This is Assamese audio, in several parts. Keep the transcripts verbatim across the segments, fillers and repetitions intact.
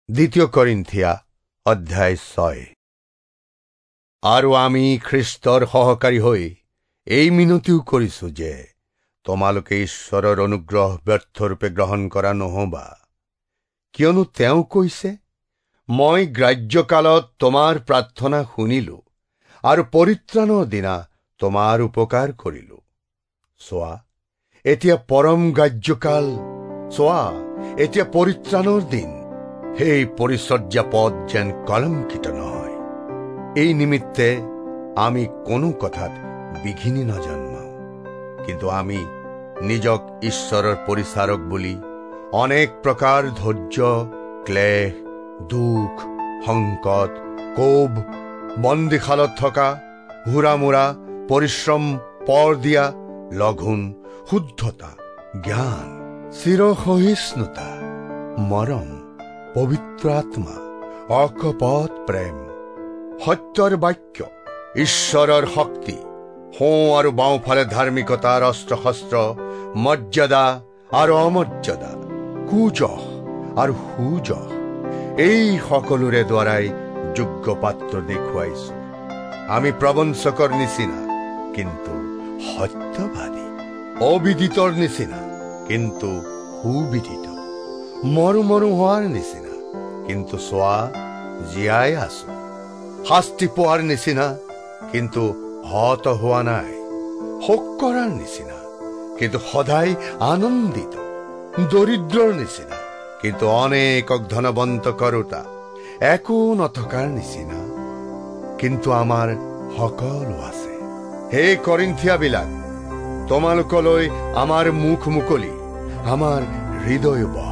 দ্বিতীয় কৰিন্থিয়া অধ্যায় ছয়। আৰু আমি খ্ৰীষ্টৰ সহকাৰী হৈ এই মিনতিও কৰিছো যে তোমালোকে ঈশ্বৰৰ অনুগ্ৰহ ব্যৰ্থৰূপে গ্ৰহণ কৰা নহবা। কিয়নো তেওঁ কৈছে, মই গ্ৰাহ্যকালত তোমাৰ প্ৰাৰ্থনা শুনিলো আৰু পৰিত্ৰাণৰ দিনা তোমাৰ উপকাৰ কৰিলো। চোৱা, এতিয়া পৰম গ্ৰাহ্যকাল, চোৱা এতিয়া পৰিত্ৰাণৰ দিন। সেই পৰিচৰ্যা পদ যেন কলংকিত নহয়। এই নিমিত্তে আমি কোনো কথাত বিঘিনি নজন্মাও, কিন্তু আমি নিজক ঈশ্বৰৰ পৰিচাৰক বুলি অনেক প্ৰকাৰ ধৈৰ্য, ক্লেশ, দুখ, সংকট, কোভ, বন্দীশালত থকা, হুৰামোৰা, পৰিশ্ৰম, পৰ দিয়া, লঘোণ, শুদ্ধতা, জ্ঞান, চিৰসহিষ্ণুতা, মৰম, পবিত্ৰ আত্মা, অকপট প্ৰেম, সত্যৰ বাক্য, ঈশ্বৰৰ শক্তি, সোঁ আৰু বাওঁফালে ধাৰ্মিকতাৰ অস্ত্ৰ শস্ত্ৰ, মৰ্যাদা আৰু অমৰ্যাদা, কুযশ আৰু সুযশ, এই সকলোৰে দ্বাৰাই যোগ্য পাত্ৰ দেখুৱাইছো। আমি প্ৰবঞ্চকৰ নিচিনা, কিন্তু সত্যবাদী, অবিদিতৰ নিচিনা, কিন্তু সুবিদিত, মৰু মৰু হোৱাৰ নিচিনা, কিন্তু চোৱা জীয়াই আছো, শাস্তি পোৱাৰ নিচিনা, কিন্তু হত হোৱা নাই, শোক কৰাৰ নিচিনা, কিন্তু সদায় আনন্দিত, দৰিদ্ৰৰ নিচিনা, কিন্তু অনেকক ধনৱন্ত কৰোতা, একো নথকাৰ নিচিনা, কিন্তু আমাৰ সকলো আছে। হে কৰিন্থিয়াবিলাক, তোমালোকলৈ আমাৰ মুখ মুকলি, আমাৰ হৃদয় বহল।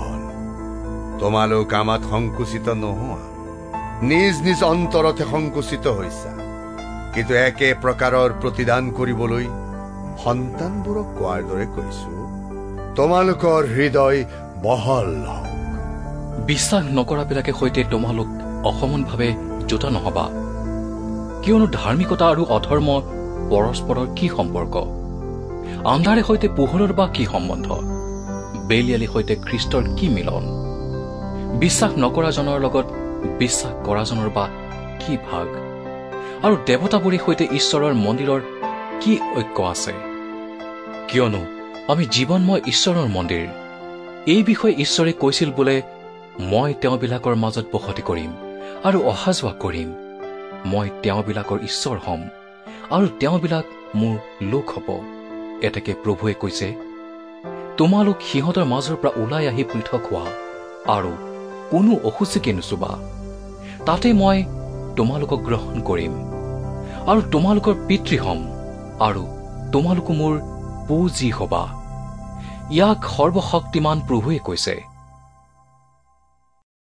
তোমালোক আমাত সংকুচিত নোহোৱা, নিজ নিজ অন্তৰতে সংকুচিত হৈছা, কিন্তু একে প্ৰকাৰৰ প্ৰতিদান কৰিবলৈ সন্তানবোৰক কোৱাৰ দৰে কৈছো, তোমালোকৰ হৃদয় বহল হওক। বিশ্বাস নকৰাবিলাকে সৈতে তোমালোক অসমানভাৱে জোতা নহবা। কিয়নো ধাৰ্মিকতা আৰু অধৰ্ম পৰস্পৰৰ কি সম্পৰ্ক? আন্ধাৰে সৈতে পোহৰৰ বা কি সম্বন্ধ? বেলিয়ালিৰ সৈতে খ্ৰীষ্টৰ কি মিলন? বিশ্বাস নকৰাজনৰ লগত বিশ্বাস কৰাজনৰ বা কি ভাগ? আৰু দেৱতাবোৰৰ সৈতে ঈশ্বৰৰ মন্দিৰৰ কি ঐক্য আছে? কিয়নো আমি জীৱনময় ঈশ্বৰৰ মন্দিৰ। এই বিষয়ে ঈশ্বৰে কৈছিল বোলে, মই তেওঁবিলাকৰ মাজত বসতি কৰিম আৰু অহা যোৱা কৰিম। মই তেওঁবিলাকৰ ঈশ্বৰ হ'ম আৰু তেওঁবিলাক মোৰ লোক হ'ব। এতেকে প্ৰভুৱে কৈছে, তোমালোক সিহঁতৰ মাজৰ পৰা ওলাই আহি পৃথক হোৱা আৰু কোনো অসুচিকে নুচুবা। তাতে মই তোমালোকক গ্ৰহণ কৰিম আৰু তোমালোকৰ পিতৃ হ'ম আৰু তোমালোকো মোৰ পূজি হবা। ইয়াক সৰ্বশক্তিমান প্ৰভুৱে কৈছে।